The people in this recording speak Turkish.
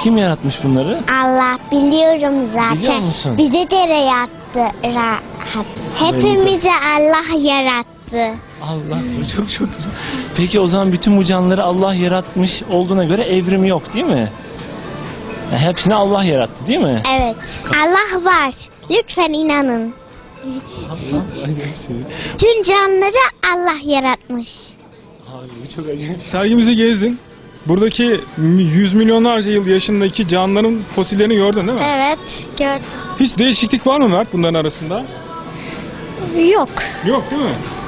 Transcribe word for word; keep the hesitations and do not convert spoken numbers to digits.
Kim yaratmış bunları? Allah biliyorum zaten. Biliyor musun? Bize de yarattı. Rahat. Hepimizi Allah yarattı. Allah, bu çok çok güzel. Peki o zaman bütün bu canlıları Allah yaratmış olduğuna göre evrim yok değil mi? Yani hepsini Allah yarattı değil mi? Evet. Allah var. Lütfen inanın. Allah acayip şey. Tüm canlıları Allah yaratmış. Abi bu çok acayip. Sergimizi gezdin. Buradaki yüz milyonlarca yıl yaşındaki canlıların fosillerini gördün değil mi? Evet. Gördüm. Hiç değişiklik var mı Mert bunların arasında? Yok. Yok değil mi?